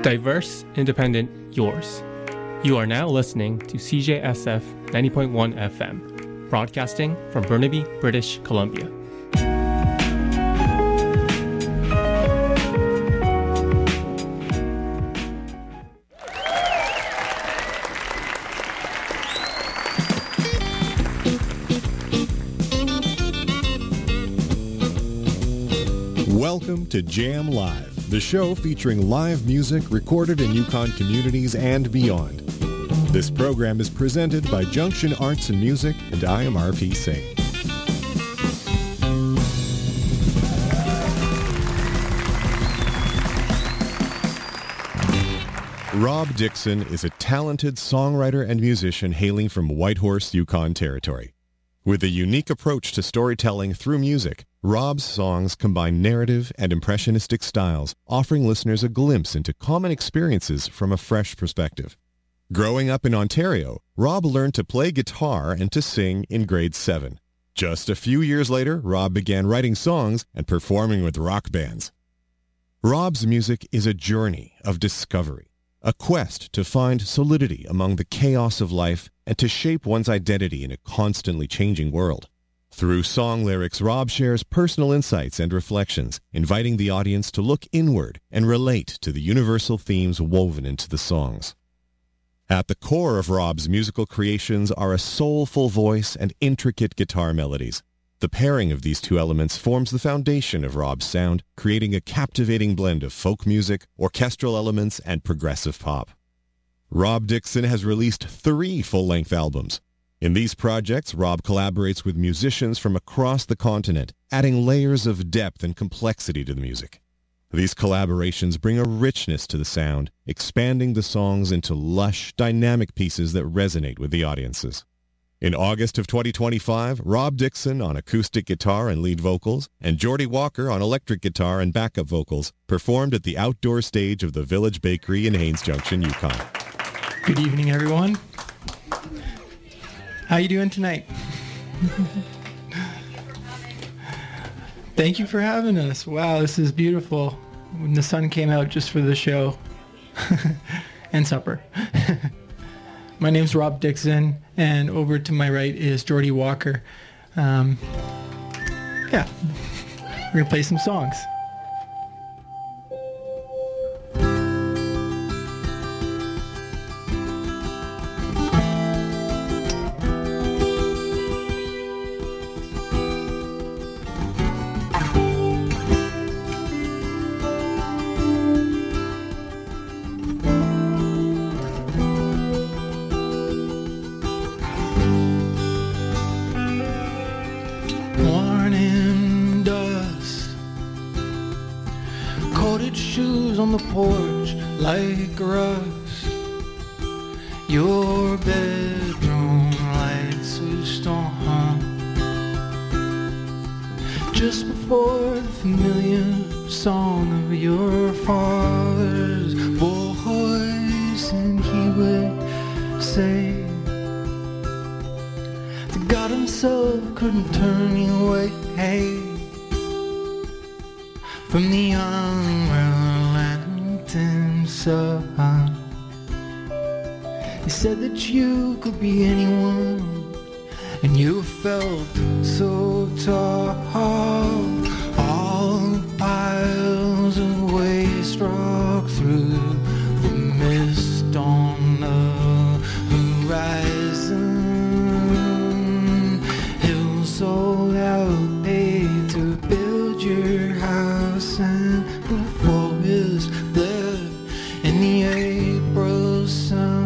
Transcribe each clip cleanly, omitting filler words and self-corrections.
Diverse, independent, yours. You are now listening to CJSF 90.1 FM, broadcasting from Burnaby, British Columbia. Welcome to Jam Live, the show featuring live music recorded in Yukon communities and beyond. This program is presented by Junction Arts and Music, and I am RP Singh. Rob Dixon is a talented songwriter and musician hailing from Whitehorse, Yukon Territory. With a unique approach to storytelling through music, Rob's songs combine narrative and impressionistic styles, offering listeners a glimpse into common experiences from a fresh perspective. Growing up in Ontario, Rob learned to play guitar and to sing in grade 7. Just a few years later, Rob began writing songs and performing with rock bands. Rob's music is a journey of discovery, a quest to find solidity among the chaos of life and to shape one's identity in a constantly changing world. Through song lyrics, Rob shares personal insights and reflections, inviting the audience to look inward and relate to the universal themes woven into the songs. At the core of Rob's musical creations are a soulful voice and intricate guitar melodies. The pairing of these two elements forms the foundation of Rob's sound, creating a captivating blend of folk music, orchestral elements, and progressive pop. Rob Dixon has released 3 full-length albums. In these projects, Rob collaborates with musicians from across the continent, adding layers of depth and complexity to the music. These collaborations bring a richness to the sound, expanding the songs into lush, dynamic pieces that resonate with the audiences. In August of 2025, Rob Dixon on acoustic guitar and lead vocals, and Geordie Walker on electric guitar and backup vocals, performed at the outdoor stage of the Village Bakery in Haines Junction, Yukon. Good evening, everyone. How you doing tonight? Thank you for having us. Wow, this is beautiful. When the sun came out just for the show and supper. My name's Rob Dixon, and over to my right is Geordie Walker. We're gonna play some songs. On the porch like rust, your bedroom light switched on just before the familiar song of your father's voice, and he would say that God himself couldn't turn you away from the unrelenting sun. He said that you could be anyone, and you felt so tall. All the piles of waste rock through the mist on the horizon. Hills sold out, paid to build your house, and the forest bled in the April sun.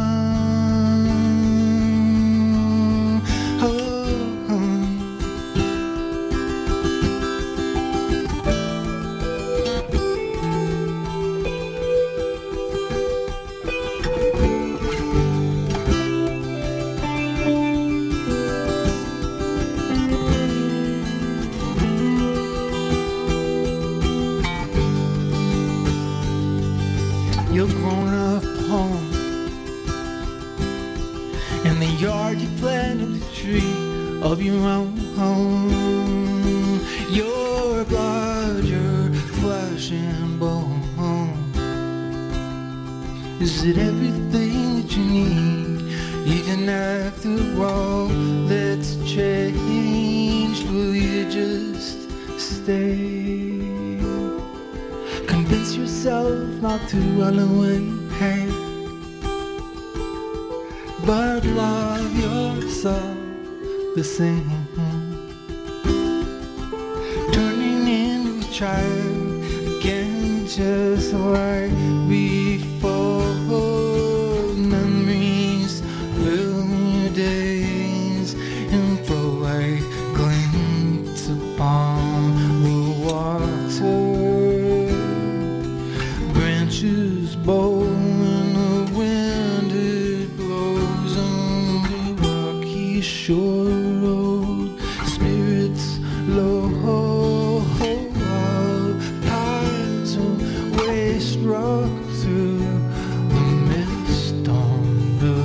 Your grown-up home, in the yard you planted a tree of your own home. Your blood, your flesh and bone, Is it everything that you need? Even after all that's changed, will you just stay? Convince yourself not to run away, but love yourself the same. Turning into a child again, just like before. Memories fill your days and flow like glints upon the water. Branches bow in the wind, it blows on the rocky shore road. Spirits low, tides of waste rock through the mist on the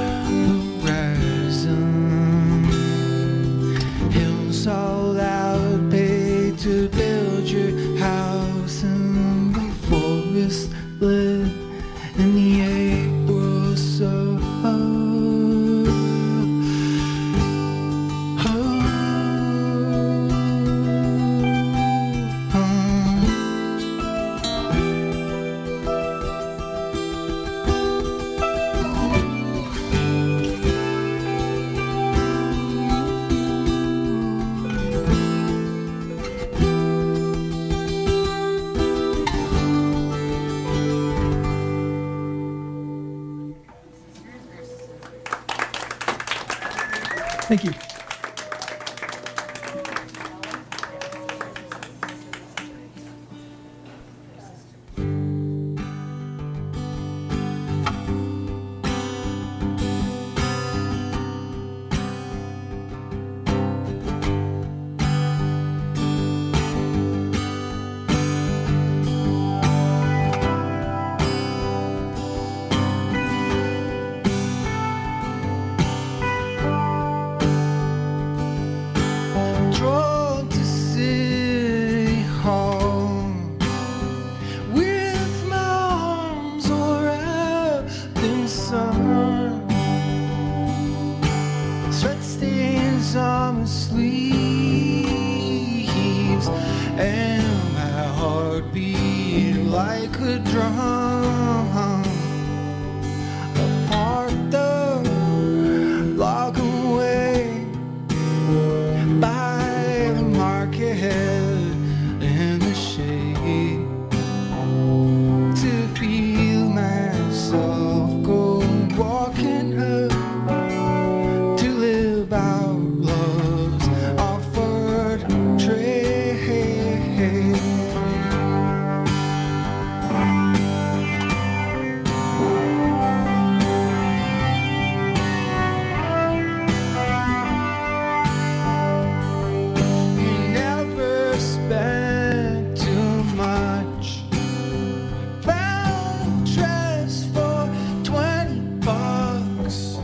horizon. Hills all out, paid to build your house in the forest lit in the April sun. Thank you. Drove to City Hall with my arms all wrapped in sun. Sweat stains on my sleeves and my heart beat like a drum. Apart the block away by the market in the shade, to feel myself go walking up, to live out love's offered trade. You never spent too much. Found dress for $20.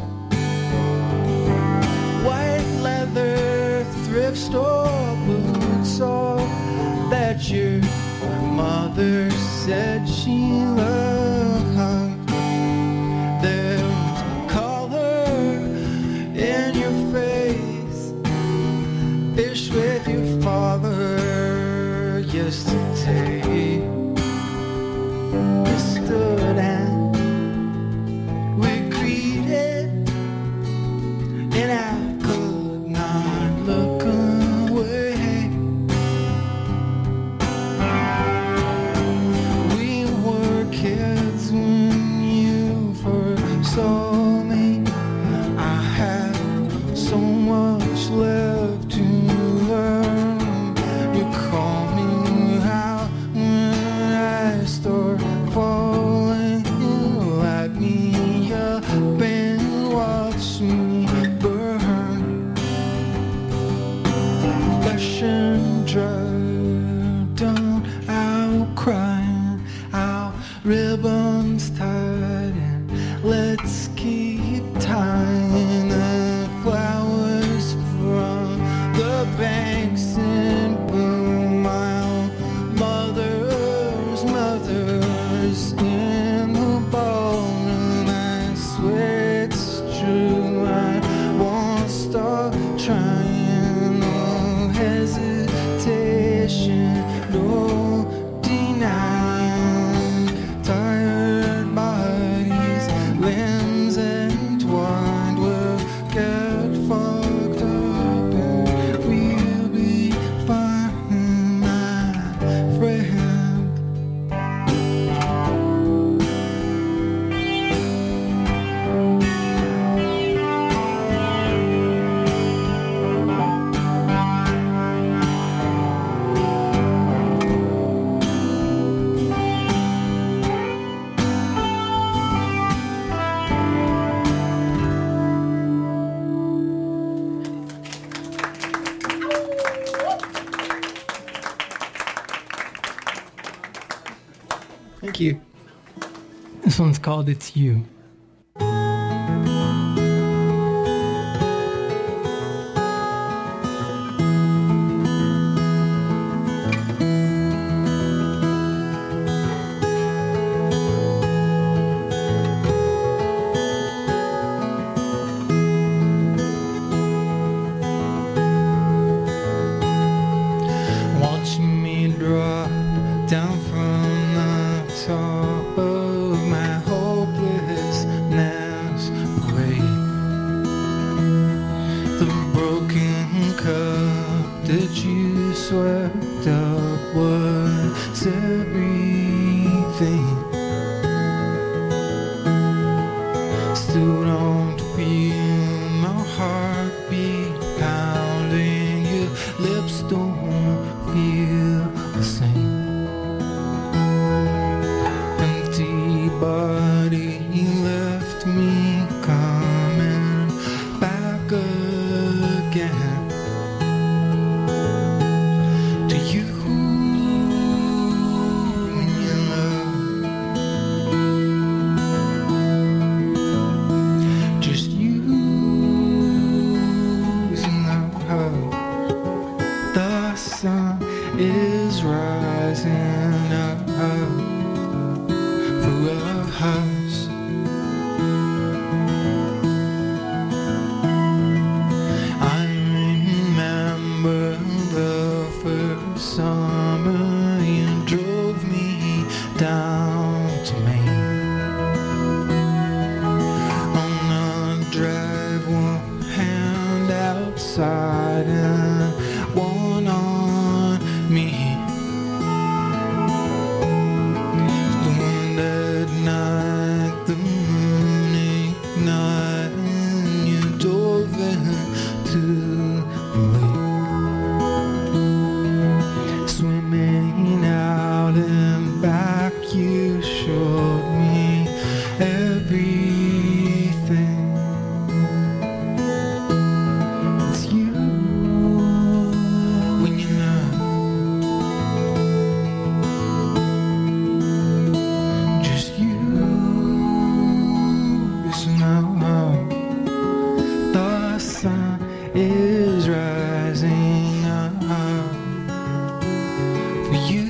White leather thrift store boots, all that your mother said she loved. There's color in your face. Fish with your father yesterday. We stood and we greeted, and I could not look away. We were kids when you first saw me. I had so much left to learn. You call me out when I start falling. Light me up and watch me burn. Flesh and blood, done out crying, out ribbons tied, and let's keep tying the flowers from the banks in bloom. My own mother's in the ball Thank you. This one's called It's You. Watching me drop down from the top of my hopelessness grave. The broken cup that you swept up was everything. Still don't feel my heartbeat pounding. Your lips don't feel the same. Empty body left me coming back again to you and your love. Just you and love. The sun is rising up for us. I remember the first summer you drove me down to Maine. On a drive, one hand outside and one on me. The wind at night, the moon ignited, and you dove into the lake. Swimming out and back, you showed me everything. It's you when you love. Just you is now. The sun is rising up for you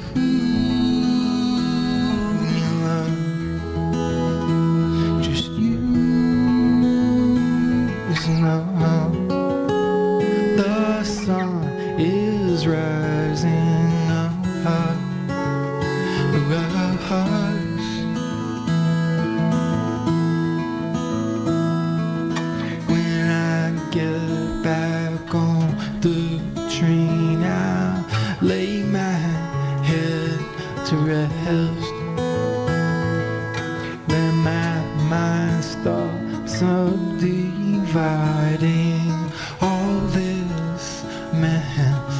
and your love. Just you is now. The sun is rising up for us. When I get back on the train, I'll lay my head to rest. Let my mind start subdividing all this mess.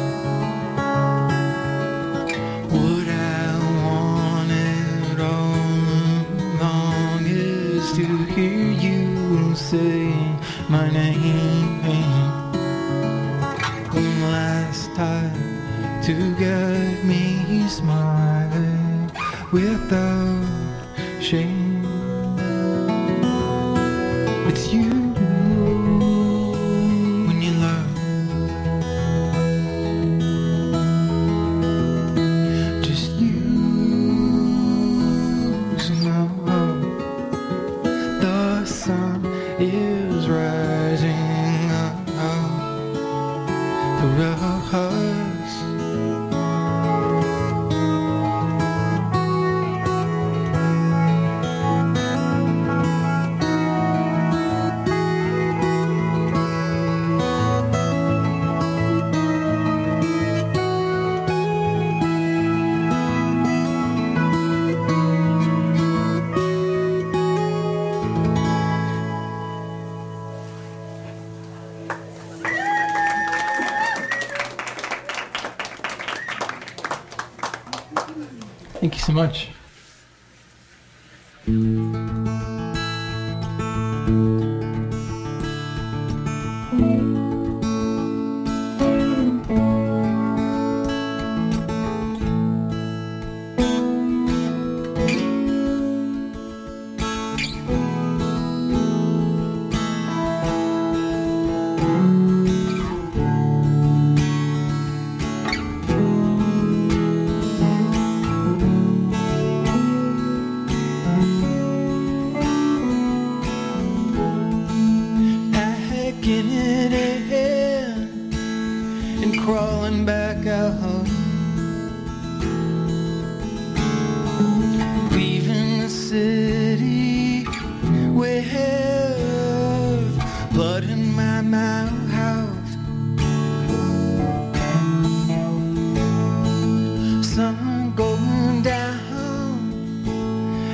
What I wanted all along is to hear you say my name one last time, to get me smiling without shame. It's you when you love. Just you love. The sun is rising up for us. Thank you so much.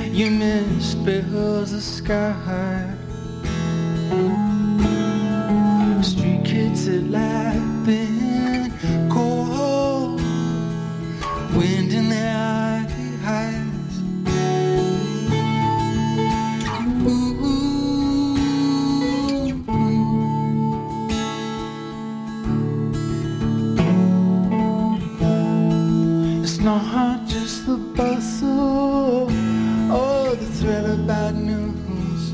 Your mist fills the sky. Street kids are laughing, cold wind in their eyes. Ooh, it's not just the bustle or the threat of bad news.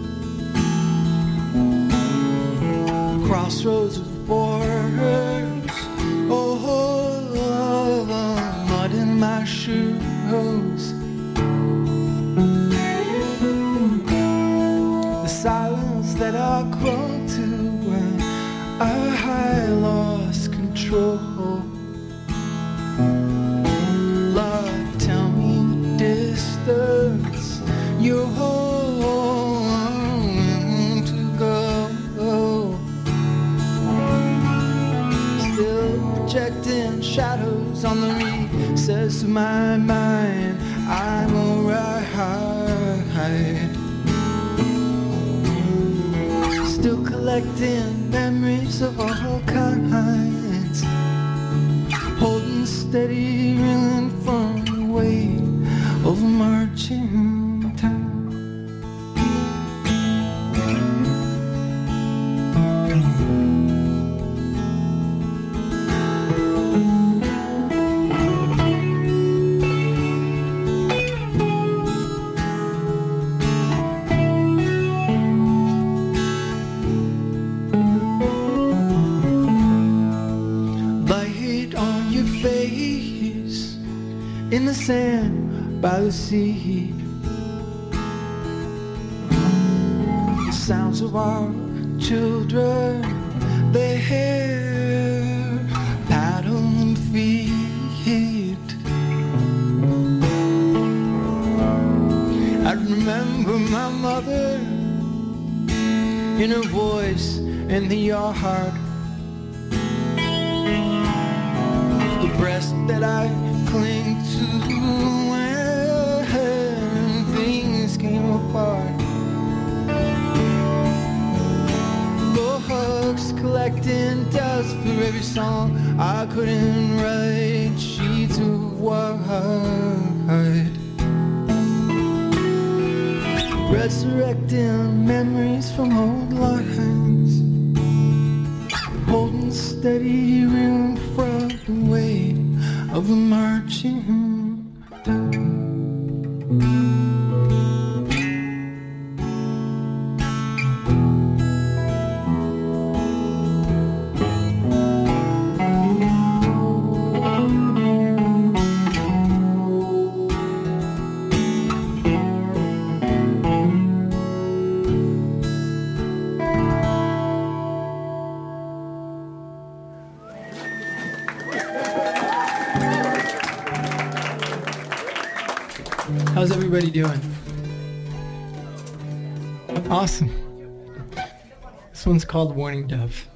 Crossroads of borders, oh, mud in my shoes. The silence that I clung to when I lost control. Love, tell me the distance you're willing to go. Projecting shadows on the recess of my mind. I'm alright. Still collecting memories of all kinds. Holding steady, reeling from the weight of a marching time. In the sand by the sea, the sounds of our children, their hair, paddle and feet. I remember my mother in her voice in the yard, the breast that I cling to when things came apart. Books collecting dust for every song I couldn't write. Sheets of white, resurrecting memories from old lines. Holding steady, reeling from the weight of the marching band. How's everybody doing? Awesome. This one's called Warning Dove.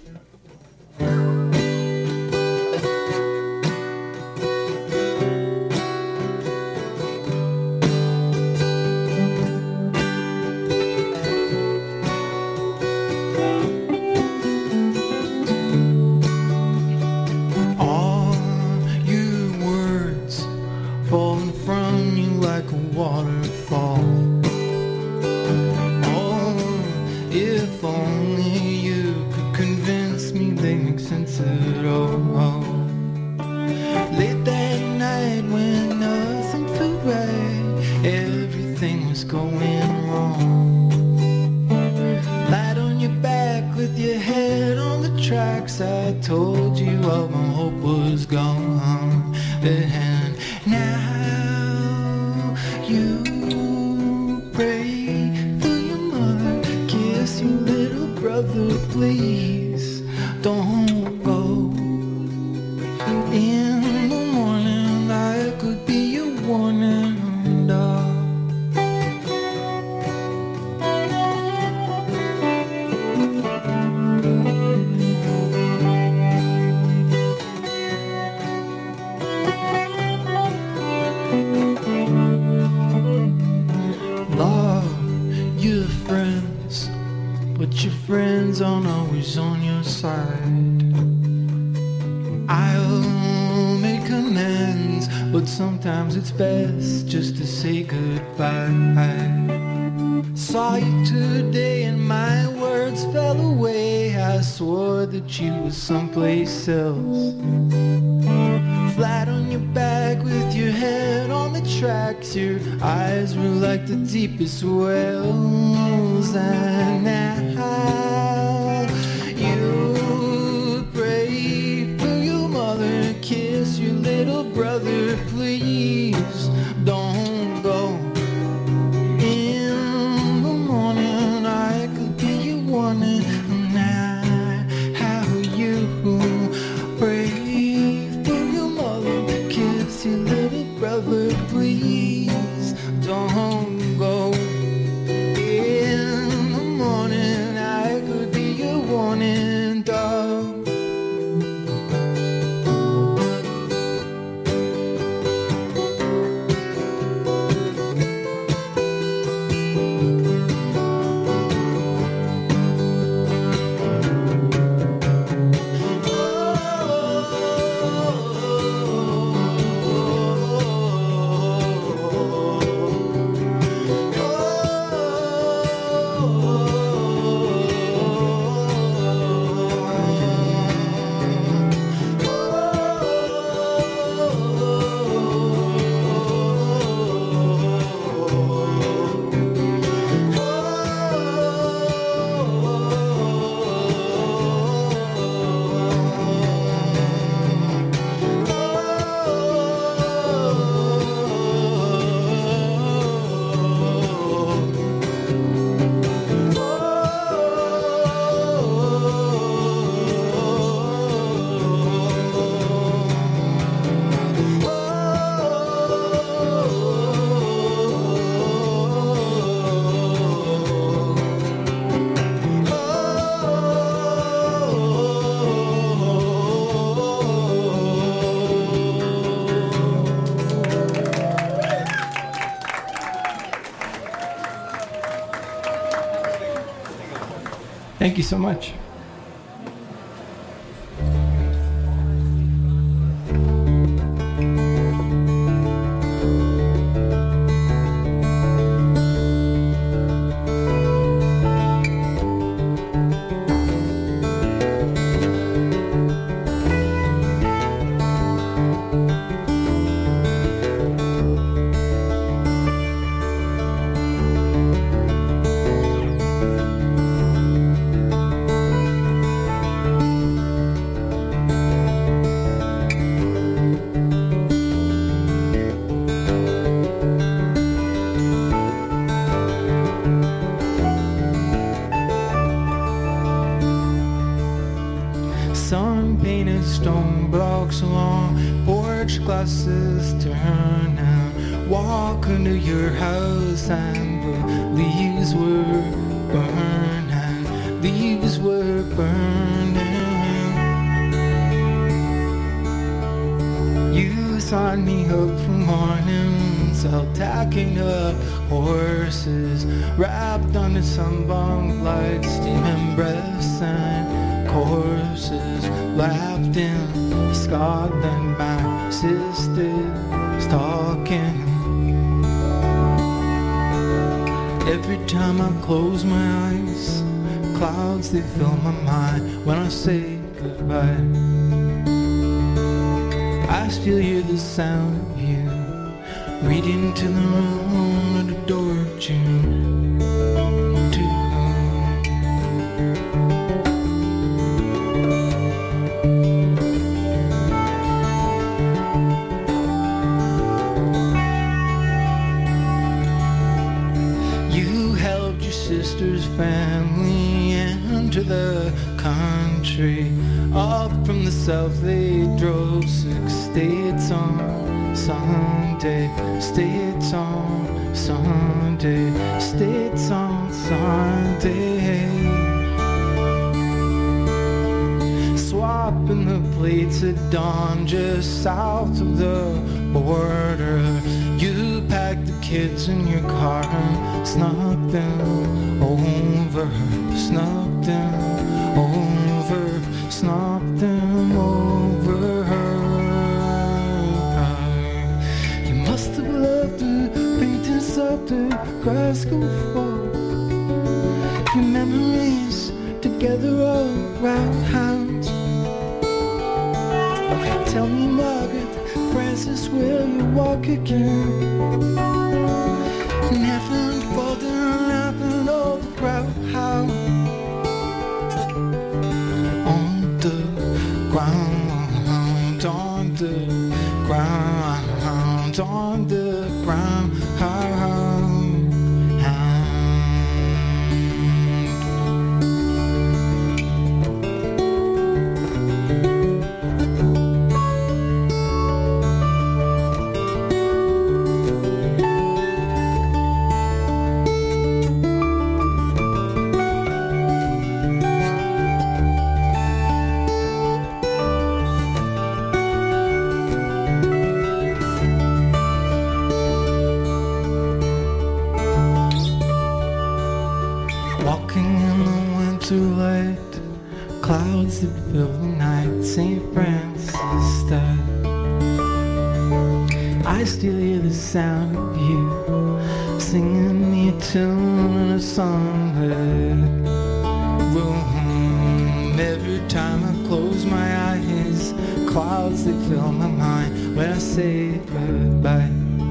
I told you all my hope was gone, and now you pray for your mother, kiss your little brother, please don't go. In the morning light could be a warning. but your friends aren't always on your side. I'll make amends, but sometimes it's best just to say goodbye. Saw you today and my words fell away. I swore that you were someplace else. Flat on your back with your head on the tracks. Your eyes were like the deepest wells. And now you pray for your mother, kiss your little brother. Please don't go. In the morning I could be your warning. Now how you pray for your mother, kiss your little brother. Please don't go. In the morning I could be your warning dog. Thank you so much. Sun painted stone blocks along porch glasses turn and walk into your house, and the leaves were burning, leaves were burning. You signed me up for mornings, out tacking up horses, wrapped under sunburned lights, steaming breaths and corpses, lapped in Scotland by sisters talking. Every time I close my eyes, clouds they fill my mind when I say goodbye. I still hear the sound of you reading to the room at the door of June. Sister's family into the country. Up from the south they drove 6 states on Sunday. States on Sunday. States on Sunday. Swapping the plates at dawn just south of the border. You packed the kids in your car and snuck them over, snuck them over, snuck them over. You must have loved her, paintings up the grass go fall. Your memories together around house. Tell me, Margaret, Francis, will you walk again? Never fall down out an old crowd house. On the ground, on the ground, on the ground. Clouds that fill the night, St. Francis style. I still hear the sound of you singing me a tune in a songbird room. Every time I close my eyes, clouds that fill my mind when I say goodbye.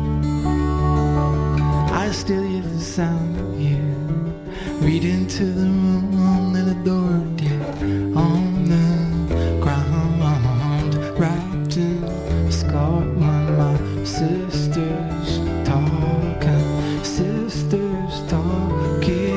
I still hear the sound of you read into the room that adored you. On the ground, wrapped in Scotland, my sisters talking, sisters talking.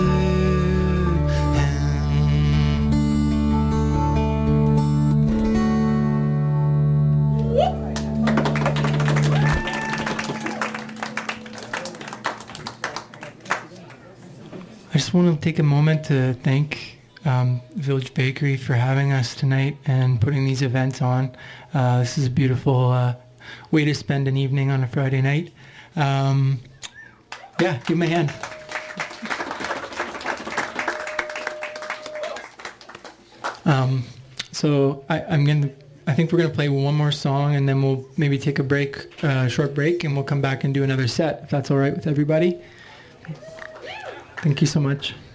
I just want to take a moment to thank Village Bakery for having us tonight and putting these events on. This is a beautiful way to spend an evening on a Friday night. Yeah, give me a hand. So I think we're gonna play one more song and then we'll maybe take a break, short break, and we'll come back and do another set if that's all right with everybody. Thank you so much.